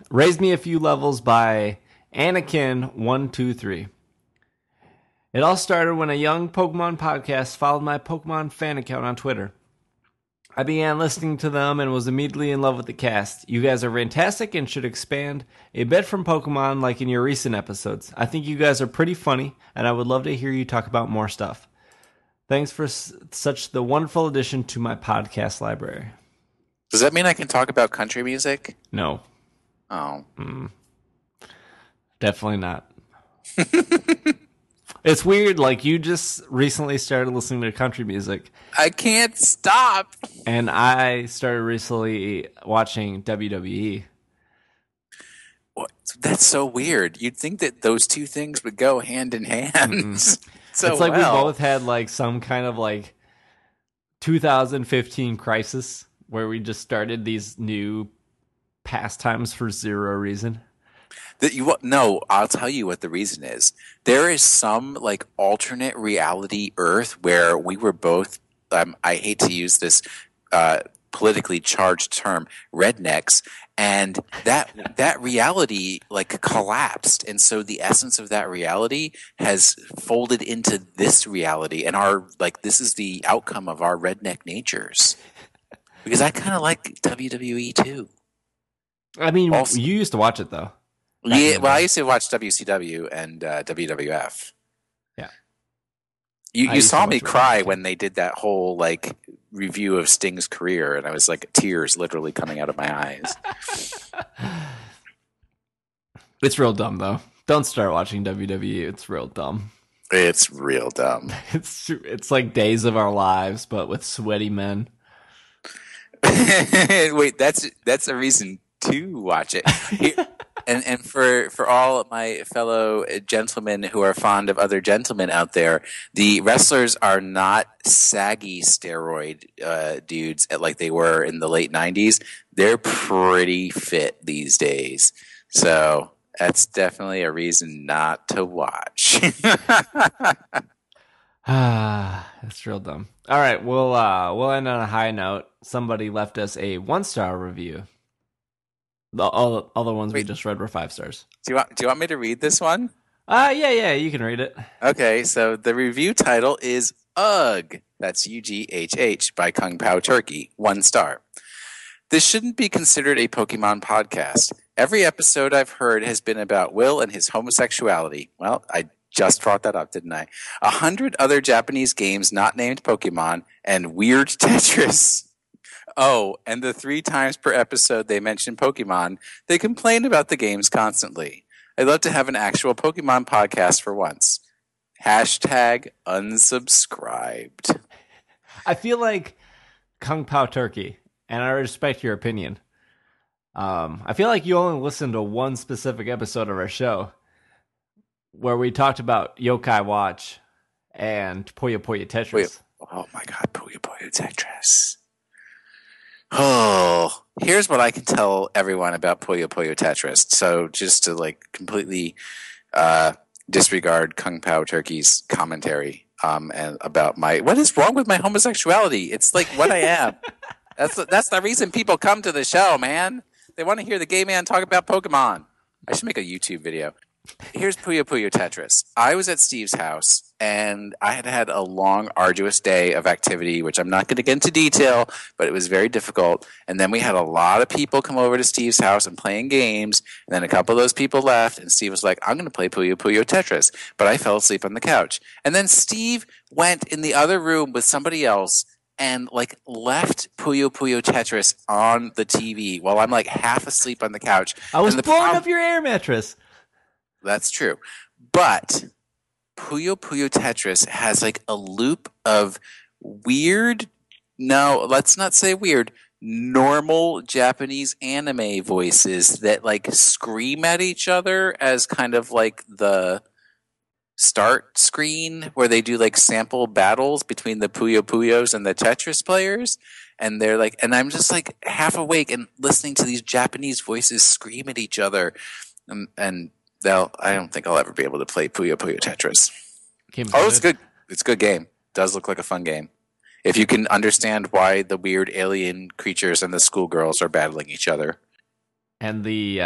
Raised Me a Few Levels by Anakin one two three. It all started when a young Pokemon podcast followed my Pokemon fan account on Twitter. I began listening to them and was immediately in love with the cast. You guys are fantastic and should expand a bit from Pokemon like in your recent episodes. I think you guys are pretty funny, and I would love to hear you talk about more stuff. Thanks for s- such the wonderful addition to my podcast library. Does that mean I can talk about country music? No. Oh. Mm. Definitely not. It's weird, like you just recently started listening to country music. I can't stop. And I started recently watching W W E. What? That's so weird. You'd think that those two things would go hand in hand. Mm-hmm. so it's like well. we both had like some kind of like two thousand fifteen crisis where we just started these new pastimes for zero reason. That you no, I'll tell you what the reason is. There is some like alternate reality Earth where we were both. Um, I hate to use this uh, politically charged term, rednecks, and that that reality like collapsed, and so the essence of that reality has folded into this reality, and our like this is the outcome of our redneck natures. Because I kind of like W W E too. I mean, also, you used to watch it though. Yeah, well, I used to watch W C W and uh, W W F. Yeah, you you saw me cry when they did that whole like review of Sting's career, and I was like tears literally coming out of my eyes. It's real dumb though. Don't start watching W W E. It's real dumb. It's real dumb. It's it's like Days of Our Lives, but with sweaty men. Wait, that's that's a reason to watch it. Here, and and for for all my fellow gentlemen who are fond of other gentlemen out there, the wrestlers are not saggy steroid uh, dudes like they were in the late nineties. They're pretty fit these days, so that's definitely a reason not to watch. Ah, that's real dumb. All right, we'll uh, we'll end on a high note. Somebody left us a one star review. The, all all the ones Wait. we just read were five stars. Do you want Do you want me to read this one? Uh yeah, yeah, you can read it. Okay, so the review title is Ugh. That's U G H H by Kung Pao Turkey. One star. This shouldn't be considered a Pokemon podcast. Every episode I've heard has been about Will and his homosexuality. Well, I just brought that up, didn't I? A hundred other Japanese games not named Pokemon and weird Tetris. Oh, and the three times per episode they mention Pokemon, they complain about the games constantly. I'd love to have an actual Pokemon podcast for once. Hashtag unsubscribed. I feel like Kung Pao Turkey, and I respect your opinion. Um, I feel like you only listened to one specific episode of our show where we talked about Yokai Watch and Puyo Puyo Tetris. Wait, oh my god, Puyo Puyo Tetris. Oh, here's what I can tell everyone about Puyo Puyo Tetris. So just to like completely uh, disregard Kung Pao Turkey's commentary um, and about my what is wrong with my homosexuality? It's like what I am. that's the, that's the reason people come to the show, man. They want to hear the gay man talk about Pokemon. I should make a YouTube video. Here's Puyo Puyo Tetris. I was at Steve's house, and I had had a long, arduous day of activity, which I'm not going to get into detail, but it was very difficult. And then we had a lot of people come over to Steve's house and playing games, and then a couple of those people left, and Steve was like, I'm going to play Puyo Puyo Tetris. But I fell asleep on the couch. And then Steve went in the other room with somebody else and like left Puyo Puyo Tetris on the T V while I'm like half asleep on the couch. I was and the blowing prob- up your air mattress. That's true. But Puyo Puyo Tetris has like a loop of weird, no, let's not say weird, normal Japanese anime voices that like scream at each other as kind of like the start screen where they do like sample battles between the Puyo Puyos and the Tetris players. And they're like, and I'm just like half awake and listening to these Japanese voices scream at each other. And, and they'll, I don't think I'll ever be able to play Puyo Puyo Tetris. Game's oh, good. it's good. It's a good game. Does look like a fun game. If you can understand why the weird alien creatures and the schoolgirls are battling each other. And the uh,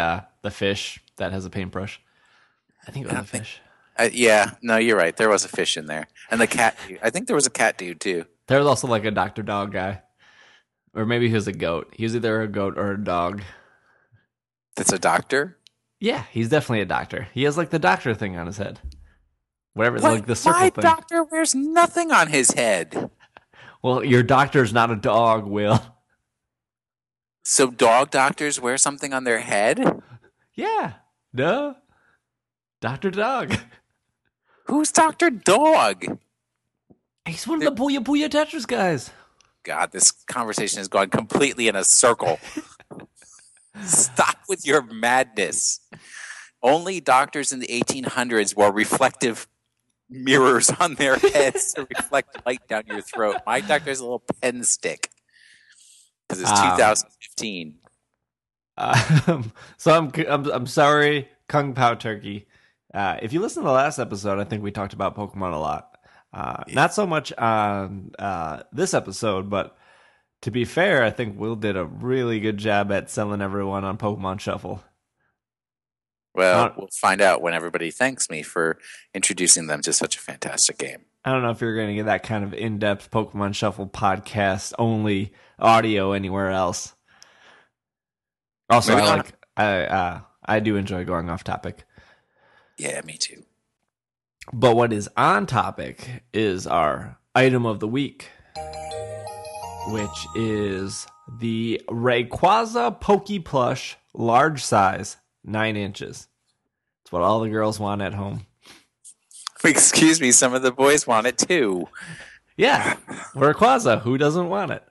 the fish that has a paintbrush. I think it was I a think- fish. Uh, yeah, no, you're right. There was a fish in there, and the cat. Dude. I think there was a cat dude too. There was also like a Doctor Dog guy, or maybe he was a goat. He was either a goat or a dog. That's a doctor. Yeah, he's definitely a doctor. He has like the doctor thing on his head. Whatever, What? like the circle My thing. doctor wears nothing on his head. Well, your doctor's not a dog, Will. So dog doctors wear something on their head? Yeah, duh. Doctor Dog. Who's Doctor Dog? He's one of the Booyah Booyah Tetris guys. God, this conversation has gone completely in a circle. Stop with your madness. Only doctors in the eighteen hundreds wore reflective mirrors on their heads to reflect light down your throat. My doctor has a little pen stick because it's Um, twenty fifteen. Um, so I'm, I'm I'm sorry, Kung Pao Turkey. Uh, if you listen to the last episode, I think we talked about Pokemon a lot. Uh, not so much on uh, this episode, but to be fair, I think Will did a really good job at selling everyone on Pokemon Shuffle. Well, Not- we'll find out when everybody thanks me for introducing them to such a fantastic game. I don't know if you're going to get that kind of in-depth Pokemon Shuffle podcast only audio anywhere else. Also, Maybe I not. like I uh, I do enjoy going off topic. Yeah, me too. But what is on topic is our item of the week, which is the Rayquaza Poke Plush, large size, nine inches. It's what all the girls want at home. Excuse me, some of the boys want it too. Yeah, Rayquaza. Who doesn't want it?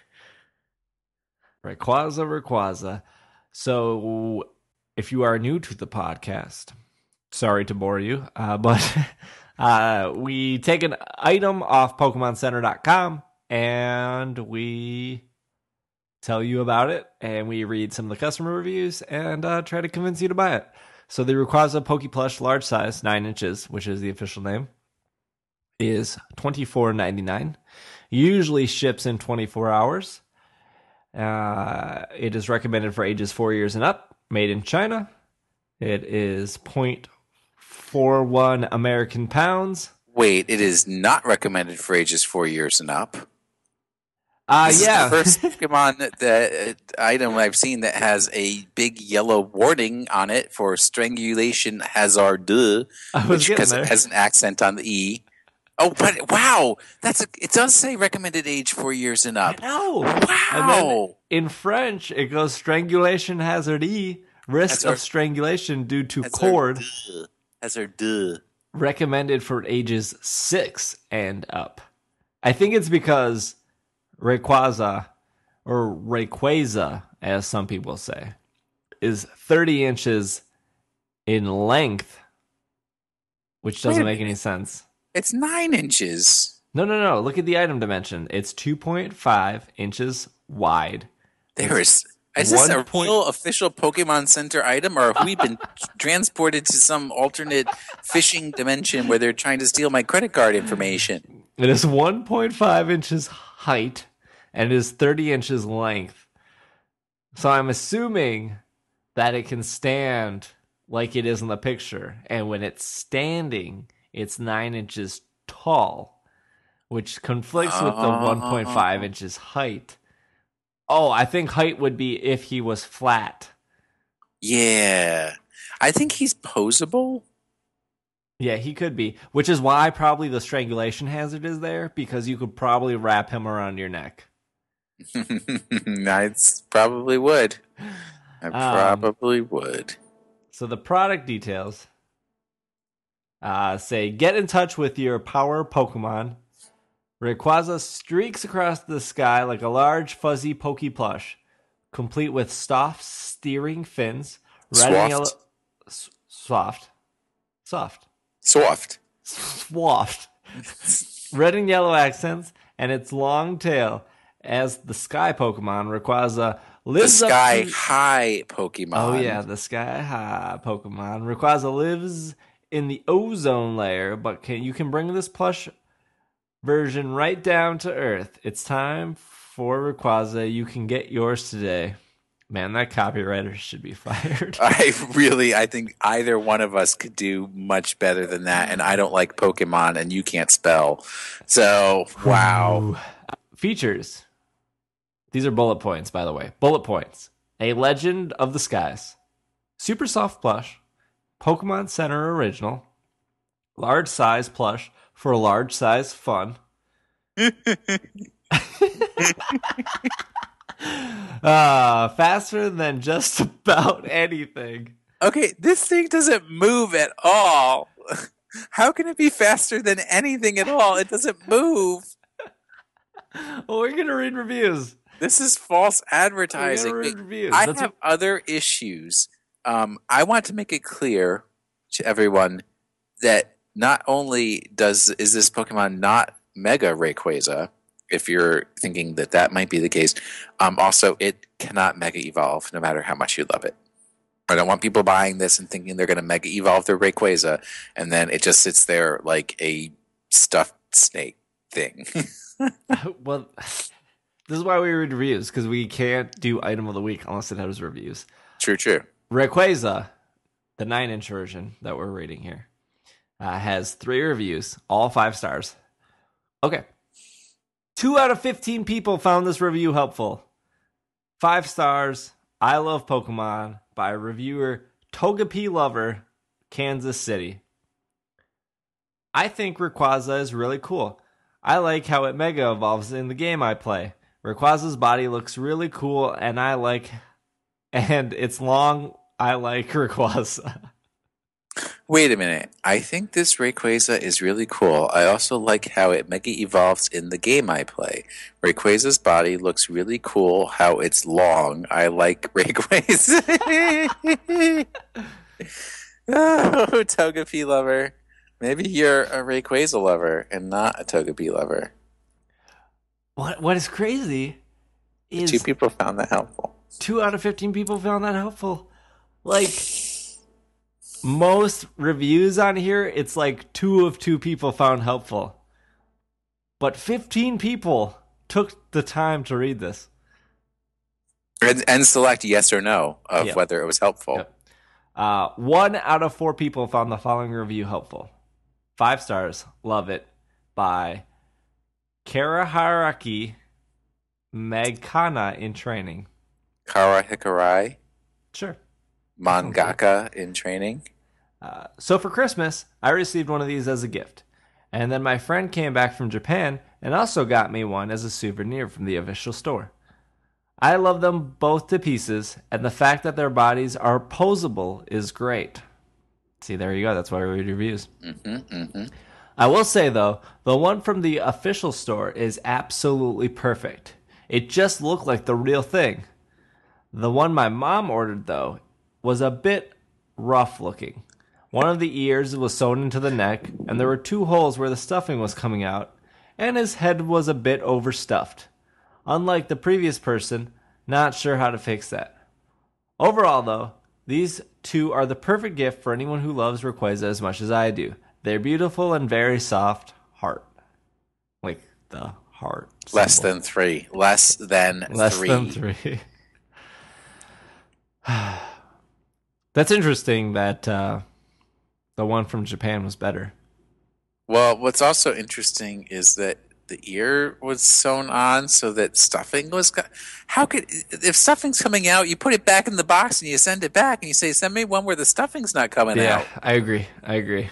Rayquaza, Rayquaza. So, if you are new to the podcast, sorry to bore you, uh, but uh, we take an item off Pokemon Center dot com and we tell you about it, and we read some of the customer reviews and uh, try to convince you to buy it. So, the Rayquaza Poke Plush, large size, nine inches, which is the official name, is twenty-four ninety-nine. Usually ships in twenty-four hours. Uh, it is recommended for ages four years and up. Made in China. It is zero point four one American pounds. Wait, it is not recommended for ages four years and up. Uh, This yeah. is the first Pokemon that, that uh, item I've seen that has a big yellow warning on it for strangulation hazard, I was which getting because there. it has an accent on the E. Oh, but wow, that's a, it does say recommended age four years and I up. know. And then Wow. in French, it goes strangulation hazard E, risk Hazard. of strangulation due to Hazard. cord, Hazard. recommended for ages six and up. I think it's because Rayquaza, or Rayquaza, as some people say, is thirty inches in length, which doesn't Wait a make any sense. It's nine inches. No, no, no. Look at the item dimension. It's two point five inches wide. There is. Is this one a point- real official Pokemon Center item, or have we been transported to some alternate fishing dimension where they're trying to steal my credit card information? It is one point five inches height and it is thirty inches length. So I'm assuming that it can stand like it is in the picture. And when it's standing, it's nine inches tall, which conflicts with the one point five inches height. Oh, I think height would be if he was flat. Yeah. I think he's posable. Yeah, he could be, which is why probably the strangulation hazard is there, because you could probably wrap him around your neck. I probably would. I Um, probably would. So the product details uh, say, get in touch with your power Pokemon. Rayquaza streaks across the sky like a large fuzzy Poke Plush, complete with soft steering fins, red and Swaft. yellow, s- soft, soft, Soft. swaft, red and yellow accents, and its long tail. As the sky Pokemon, Rayquaza The lives up sky to- high Pokemon. Oh yeah, the sky high Pokemon. Rayquaza lives in the ozone layer, but can you can bring this plush version right down to Earth. It's time for Rayquaza. You can get yours today. Man, that copywriter should be fired. I really, I think either one of us could do much better than that. And I don't like Pokemon, and you can't spell. So, wow. Ooh. Features. These are bullet points, by the way. Bullet points. A Legend of the Skies. Super soft plush. Pokemon Center original. Large size plush for large size fun. uh, faster than just about anything. Okay, this thing doesn't move at all. How can it be faster than anything at all? It doesn't move. Well, we're going to read reviews. This is false advertising. We're gonna read reviews. I That's have what- other issues. Um, I want to make it clear to everyone that not only does is this Pokemon not Mega Rayquaza, if you're thinking that that might be the case, um, also it cannot Mega Evolve no matter how much you love it. I don't want people buying this and thinking they're going to Mega Evolve their Rayquaza, and then it just sits there like a stuffed snake thing. Well, this is why we read reviews, because we can't do item of the week unless it has reviews. True, true. Rayquaza, the nine inch version that we're reading here, uh, has three reviews, all five stars. Okay. Two out of fifteen people found this review helpful. Five stars. I love Pokemon by reviewer Togepi Lover, Kansas City. I think Rayquaza is really cool. I like how it Mega Evolves in the game I play. Rayquaza's body looks really cool, and I like, and it's long. I like Rayquaza. Wait a minute. I think this Rayquaza is really cool. I also like how it Mega Evolves in the game I play. Rayquaza's body looks really cool. How it's long. I like Rayquaza. Oh, Togepi lover. Maybe you're a Rayquaza lover and not a Togepi lover. What What is crazy is Two people found that helpful. two out of fifteen people found that helpful. Like, most reviews on here, it's like two of two people found helpful. But fifteen people took the time to read this. And, and select yes or no of Yep. whether it was helpful. Yep. Uh, one out of four people found the following review helpful. Five stars. Love it. By Karaharaki Magkana in training. Kara Hikarai, Sure. mangaka in training. Uh, so for Christmas, I received one of these as a gift. And then my friend came back from Japan and also got me one as a souvenir from the official store. I love them both to pieces, and the fact that their bodies are posable is great. See, there you go. That's why we read reviews. Mm-hmm, mm-hmm. I will say, though, the one from the official store is absolutely perfect. It just looked like the real thing. The one my mom ordered, though, was a bit rough looking. One of the ears was sewn into the neck, and there were two holes where the stuffing was coming out, and his head was a bit overstuffed. Unlike the previous person, not sure how to fix that. Overall, though, these two are the perfect gift for anyone who loves Rayquaza as much as I do. They're beautiful and very soft heart. Like the heart. Less symbol. than three. Less than Less three. than three. That's interesting that uh, the one from Japan was better. Well, what's also interesting is that the ear was sewn on so that stuffing was. Co- How could if stuffing's coming out, you put it back in the box and you send it back and you say, "Send me one where the stuffing's not coming Yeah, out." I agree. I agree.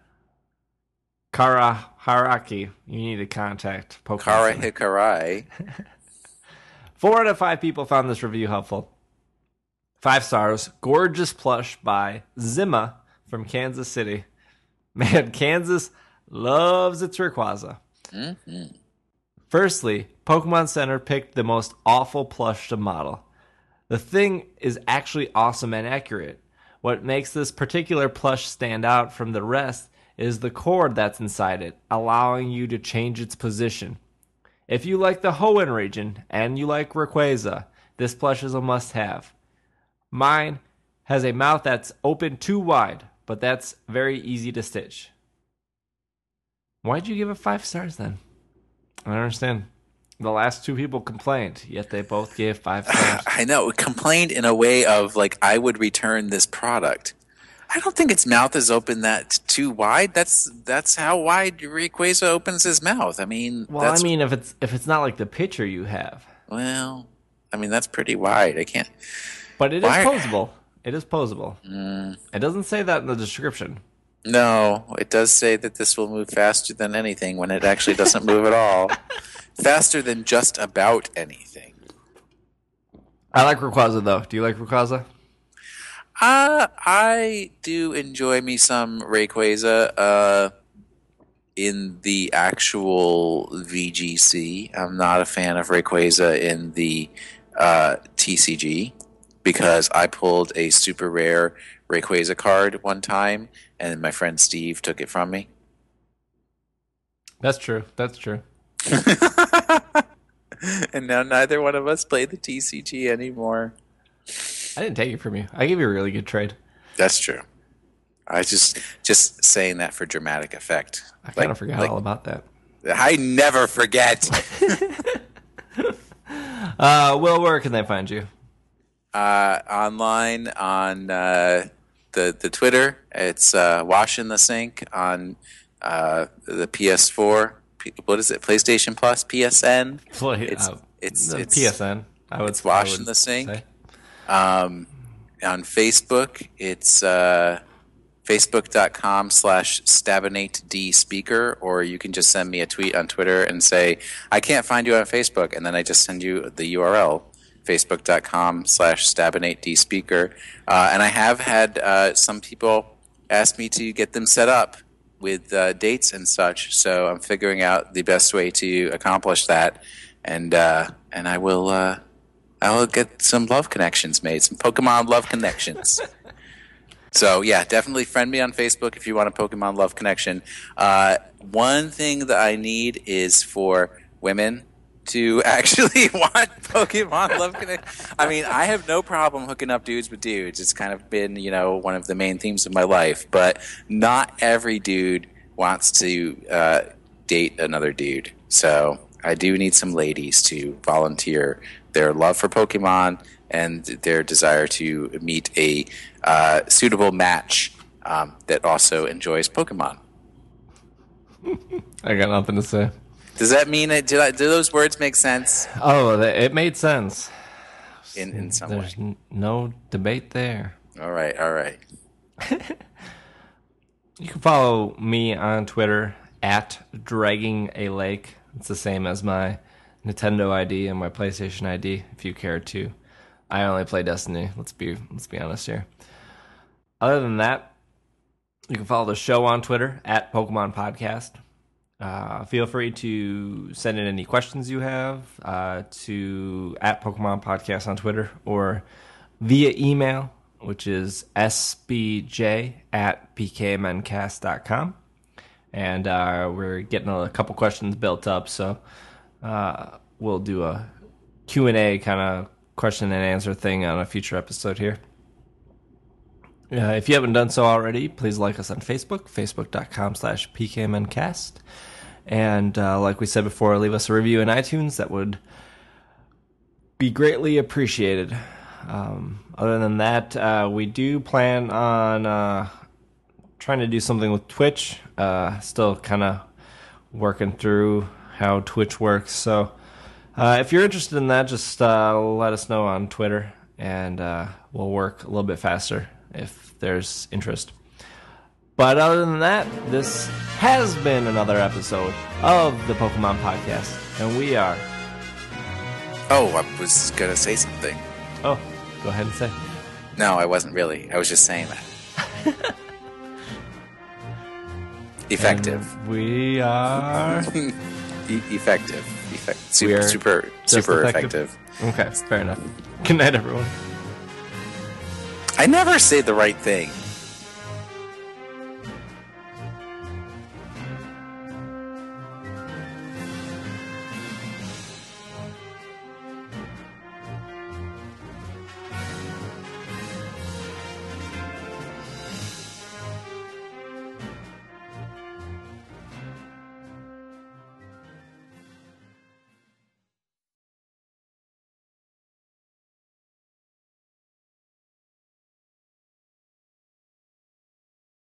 Kara Haraki, you need to contact Pokemon. Kara Center. Hikarai. Four out of five people found this review helpful. Five stars. Gorgeous plush by Zima from Kansas City. Man, Kansas loves its Rayquaza. Mm-hmm. Firstly, Pokemon Center picked the most awful plush to model. The thing is actually awesome and accurate. What makes this particular plush stand out from the rest is the cord that's inside it, allowing you to change its position. If you like the Hoenn region and you like Rayquaza, this plush is a must-have. Mine has a mouth that's open too wide, but that's very easy to stitch. Why'd you give it five stars then? I don't understand. The last two people complained, yet they both gave five stars. I know, complained in a way of like, I would return this product. I don't think its mouth is open that too wide. That's that's how wide Rayquaza opens his mouth. I mean, Well, that's, I mean, if it's if it's not like the picture you have, well, I mean that's pretty wide. I can't. but it Why- is posable. It is posable. Mm, It doesn't say that in the description. no, it does say that this will move faster than anything when it actually doesn't move at all. Faster than just about anything. I like Rayquaza though. Do you like Rayquaza? Uh, I do enjoy me some Rayquaza uh, in the actual V G C. I'm not a fan of Rayquaza in the uh, T C G because I pulled a super rare Rayquaza card one time and my friend Steve took it from me. That's true. That's true. And now neither one of us play the T C G anymore. I didn't take it from you. I gave you a really good trade. That's true. I just just saying that for dramatic effect. I kind of forgot like- all about that. I never forget. Uh, Will, where can they find you? uh, online on uh, the the Twitter, it's uh, Wash in the Sink. On uh, the P S four, P- what is it? PlayStation Plus, P S N. Play, It's uh, it's the it's P S N. I would. it's Wash I would in the Sink. say. Um, on Facebook, it's uh, facebook.com slash stabinate speaker, or you can just send me a tweet on Twitter and say, I can't find you on Facebook, and then I just send you the U R L, facebook.com slash stabinate speaker. Uh, and I have had uh, some people ask me to get them set up with uh, dates and such, so I'm figuring out the best way to accomplish that, and uh, and I will uh, I will get some love connections made, some Pokemon love connections. So yeah, definitely friend me on Facebook if you want a Pokemon love connection. Uh, one thing that I need is for women to actually want Pokemon love connection. I mean, I have no problem hooking up dudes with dudes. It's kind of been, you know, one of the main themes of my life. But not every dude wants to uh, date another dude. So I do need some ladies to volunteer their love for Pokemon and their desire to meet a uh, suitable match um, that also enjoys Pokemon. I got nothing to say. Does that mean it? Do, I, do those words make sense Oh, th- it made sense. in, in some There's way? n- no debate there. All right, all right. You can follow me on Twitter at Dragging a Lake. It's the same as my Nintendo I D and my PlayStation I D, if you care to. I only play Destiny. Let's be let's be honest here. Other than that, you can follow the show on Twitter at Pokemon Podcast. Uh, feel free to send in any questions you have uh, to at Pokemon Podcast on Twitter or via email, which is s b j at p k m n cast dot com. And uh, we're getting a couple questions built up, so uh, we'll do a Q and A kind of question and answer thing on a future episode here. Uh, if you haven't done so already, please like us on Facebook, facebook.com slash pkmncast. And uh, like we said before, leave us a review in iTunes. That would be greatly appreciated. Um, other than that, uh, we do plan on uh, trying to do something with Twitch. Uh, still kind of working through how Twitch works. So uh, if you're interested in that, just uh, let us know on Twitter, and uh, we'll work a little bit faster if there's interest. But other than that, this has been another episode of the Pokemon Podcast, and we are... Oh, I was going to say something. Oh, go ahead and say. No, I wasn't really. I was just saying that. Effective. And we are... E- effective. Effect- We super, are super, just super effective? effective. Okay, fair enough. Good night, everyone. I never say the right thing.